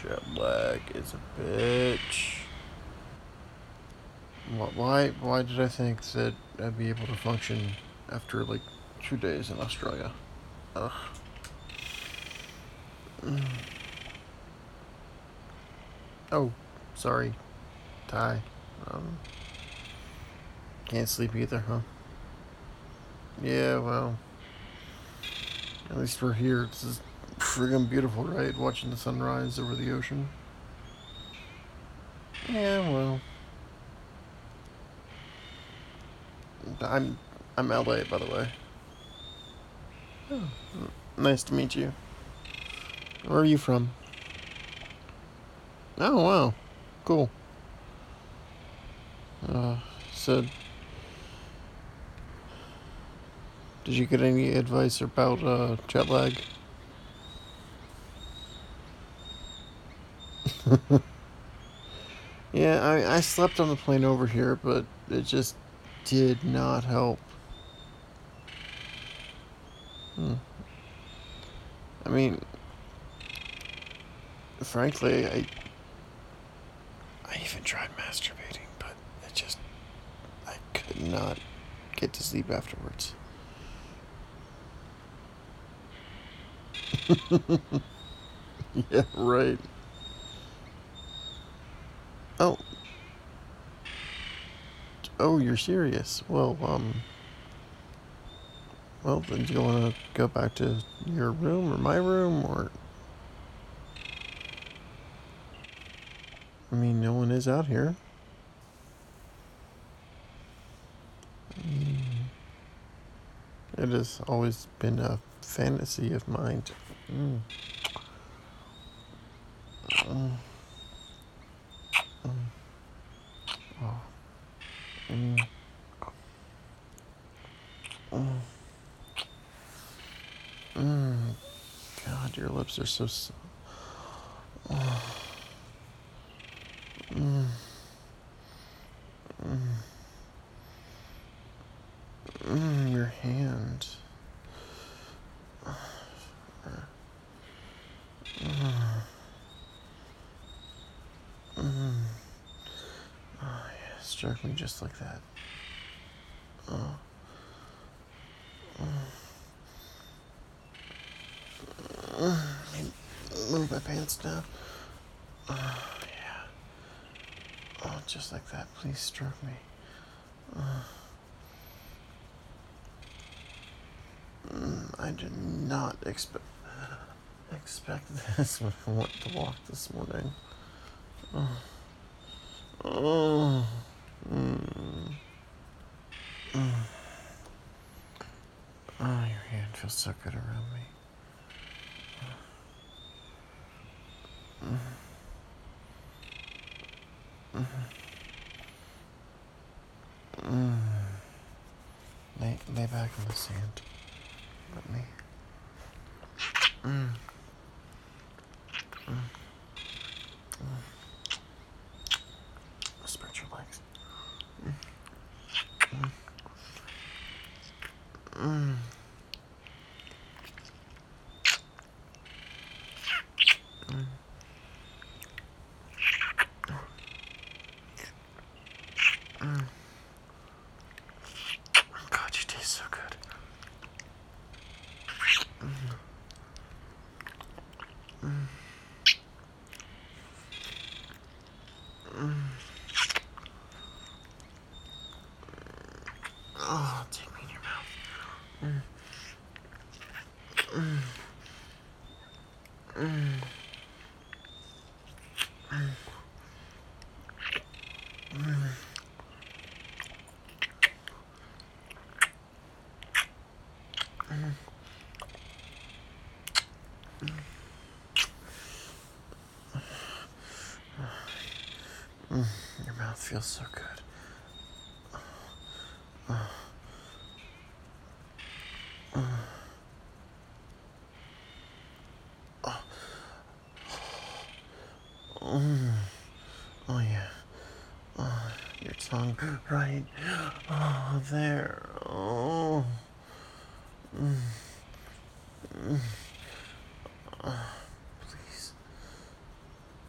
Jet lag is a bitch. Why did I think that I'd be able to function after like 2 days in Australia? Ugh. Oh, sorry, Ty. Um, can't sleep either, huh? Yeah, well, at least we're here. This is friggin' beautiful, right? Watching the sunrise over the ocean. Yeah, well, I'm I'm LA, by the way. Oh, nice to meet you. Where are you from? Oh, wow, cool. Uh, so did you get any advice about jet lag? Yeah, I slept on the plane over here, but it just did not help. Hmm. I mean, frankly, I even tried masturbating, but it just I could not get to sleep afterwards. Yeah, right. Oh, oh, you're serious? Well, then do you want to go back to your room or my room, or? I mean, no one is out here. It has always been a fantasy of mine. Mm. Mm. Oh. Mm. Mm. Mm. God, your lips are so. Oh. Mm. Mm. Your hand. Mm. Oh, yeah. Stroke me just like that. Oh. Move my pants down. Oh, yeah. Oh, just like that. Please stroke me. I did not expect this when I went to walk this morning. Oh. Oh. Mm. Mm. Oh, your hand feels so good around me. Mm. Lay back in the sand. Let me. Mm. Spread your legs. Mm. Mm. God, you taste so good. Oh, take me in your mouth. Your mouth feels so good. Mm. Oh, yeah. Oh, your tongue. Right. Oh, there. Oh. Please.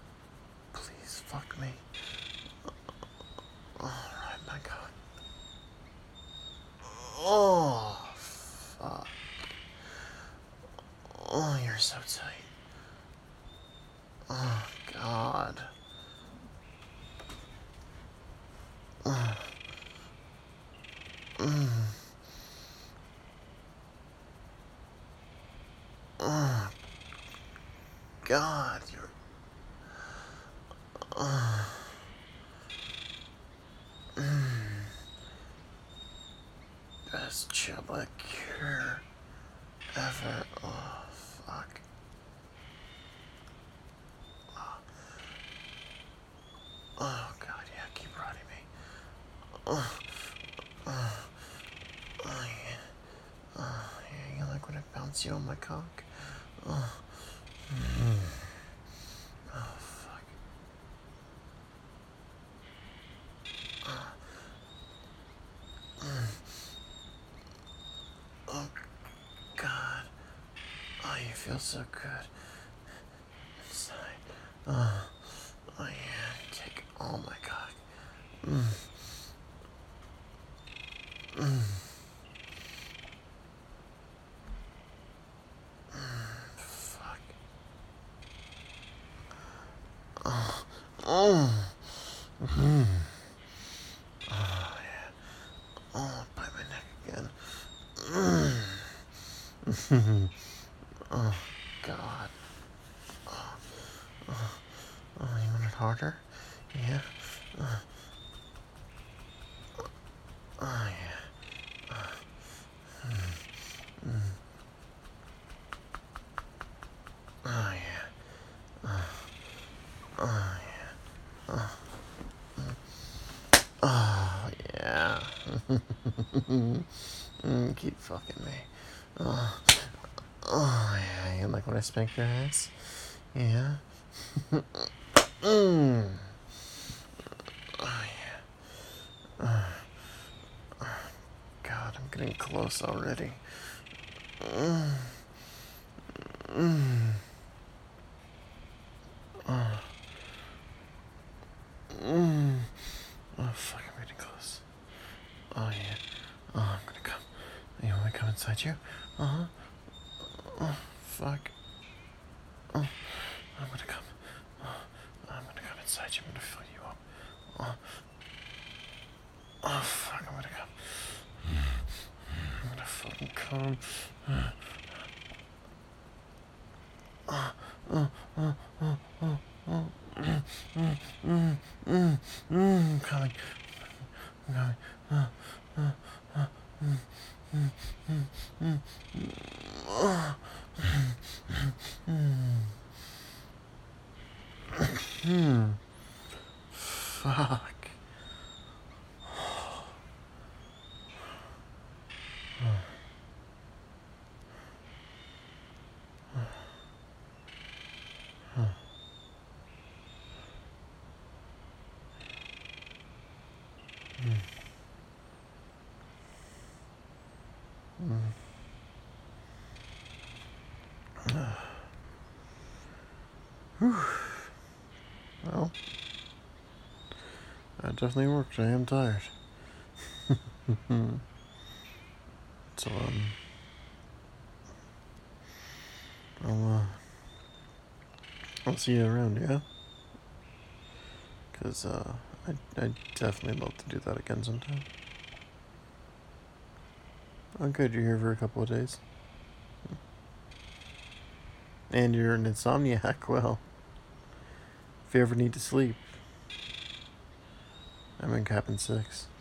you're so tight. Oh, God. Oh, God, you're... Best Chilla cure ever. Oh, fuck. Oh, God, yeah, keep rotting me. Oh, yeah. Oh, yeah, you like when I bounce you on my cock? Oh, oh fuck. Oh, God. Oh, you feel so good inside. Oh, oh yeah, take all my cock. Fuck. Oh, oh, bite my neck again. Oh, God. Oh, you want it harder? Yeah. Oh, yeah. Oh, yeah. Oh, yeah. Oh, yeah. Keep fucking me. Oh, oh, yeah. You like when I spank your ass? Yeah. Mm. Oh, yeah. God, I'm getting close already. Mm. Mm. Oh. Mm. Oh, fuck, I'm getting close. Oh, yeah. Oh, I'm gonna come. You want me to come inside you? Uh-huh. Oh, fuck. Oh, I'm gonna come. Oh, I'm gonna come inside you. I'm gonna fill you up. Oh, oh fuck, I'm gonna come. I'm gonna fucking come. Oh, oh, oh, oh, oh, oh. I'm coming. I'm coming. Oh, oh, oh, oh. Fuck. Well, that definitely worked. I am tired. So, I'll, I'll see you around, yeah? Because, I'd definitely love to do that again sometime. Oh, good, you're here for a couple of days. And you're an insomniac, well, if you ever need to sleep, I'm in cabin 6.